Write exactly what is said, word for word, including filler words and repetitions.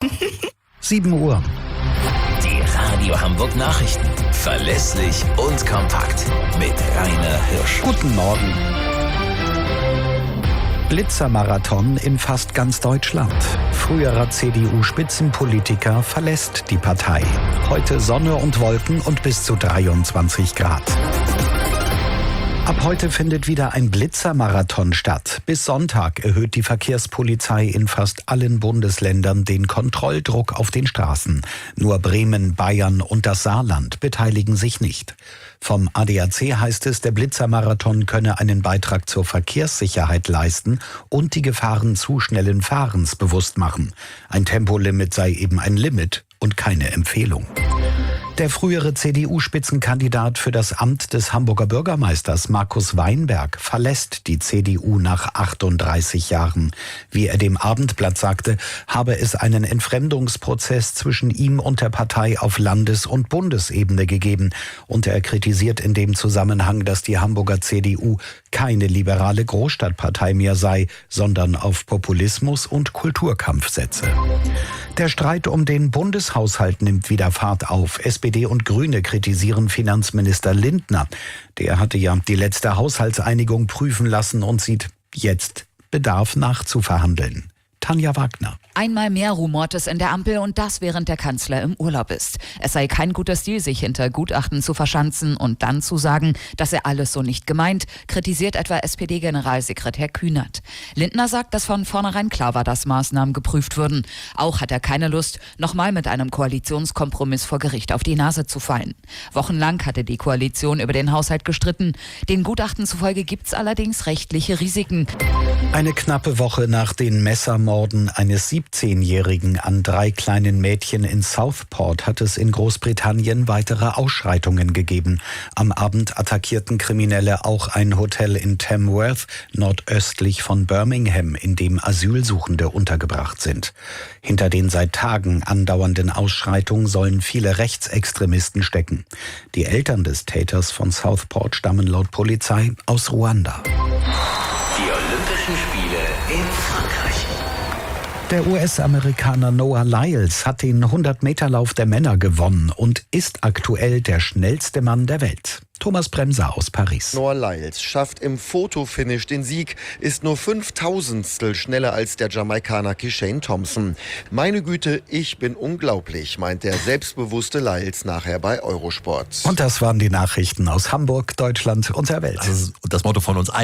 sieben Uhr. Die Radio Hamburg Nachrichten. Verlässlich und kompakt. Mit Rainer Hirsch. Guten Morgen. Blitzermarathon in fast ganz Deutschland. Früherer C D U-Spitzenpolitiker verlässt die Partei. Heute Sonne und Wolken und bis zu dreiundzwanzig Grad. Ab heute findet wieder ein Blitzermarathon statt. Bis Sonntag erhöht die Verkehrspolizei in fast allen Bundesländern den Kontrolldruck auf den Straßen. Nur Bremen, Bayern und das Saarland beteiligen sich nicht. Vom A D A C heißt es, der Blitzermarathon könne einen Beitrag zur Verkehrssicherheit leisten und die Gefahren zu schnellen Fahrens bewusst machen. Ein Tempolimit sei eben ein Limit und keine Empfehlung. Der frühere C D U-Spitzenkandidat für das Amt des Hamburger Bürgermeisters Markus Weinberg verlässt die C D U nach achtunddreißig Jahren. Wie er dem Abendblatt sagte, habe es einen Entfremdungsprozess zwischen ihm und der Partei auf Landes- und Bundesebene gegeben. Und er kritisiert in dem Zusammenhang, dass die Hamburger C D U keine liberale Großstadtpartei mehr sei, sondern auf Populismus und Kulturkampf setze. Der Streit um den Bundeshaushalt nimmt wieder Fahrt auf. S P D und Grüne kritisieren Finanzminister Lindner. Der hatte ja die letzte Haushaltseinigung prüfen lassen und sieht jetzt Bedarf nachzuverhandeln. Tanja Wagner. Einmal mehr rumort es in der Ampel und das während der Kanzler im Urlaub ist. Es sei kein guter Stil, sich hinter Gutachten zu verschanzen und dann zu sagen, dass er alles so nicht gemeint, kritisiert etwa S P D-Generalsekretär Kühnert. Lindner sagt, dass von vornherein klar war, dass Maßnahmen geprüft würden. Auch hat er keine Lust, nochmal mit einem Koalitionskompromiss vor Gericht auf die Nase zu fallen. Wochenlang hatte die Koalition über den Haushalt gestritten. Den Gutachten zufolge gibt es allerdings rechtliche Risiken. Eine knappe Woche nach den Messermorden eines siebzehnjährigen an drei kleinen Mädchen in Southport hat es in Großbritannien weitere Ausschreitungen gegeben. Am Abend attackierten Kriminelle auch ein Hotel in Tamworth, nordöstlich von Birmingham, in dem Asylsuchende untergebracht sind. Hinter den seit Tagen andauernden Ausschreitungen sollen viele Rechtsextremisten stecken. Die Eltern des Täters von Southport stammen laut Polizei aus Ruanda. Die Olympischen Spiele in Frankreich. Der U S-Amerikaner Noah Lyles hat den hundert-Meter-Lauf der Männer gewonnen und ist aktuell der schnellste Mann der Welt. Thomas Bremser aus Paris. Noah Lyles schafft im Fotofinish den Sieg, ist nur fünftausendstel schneller als der Jamaikaner Kishane Thompson. Meine Güte, ich bin unglaublich, meint der selbstbewusste Lyles nachher bei Eurosport. Und das waren die Nachrichten aus Hamburg, Deutschland und der Welt. Also das Motto von uns allen.